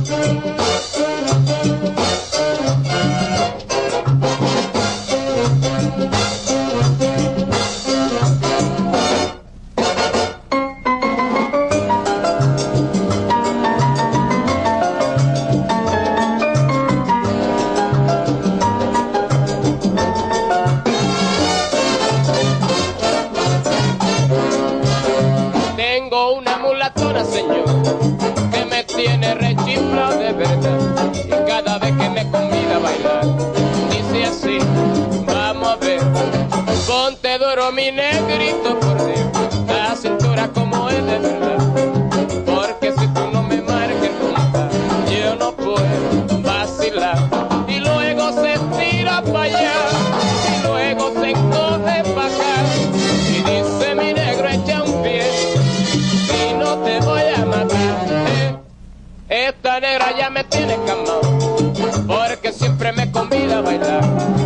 Mi negrito por Dios, la cintura como es de verdad, porque si tú no me marcas nunca, yo no puedo vacilar. Y luego se tira para allá, y luego se encoge para acá, y dice mi negro echa un pie, y no te voy a matar. Esta negra ya me tiene camado, porque siempre me convida a bailar.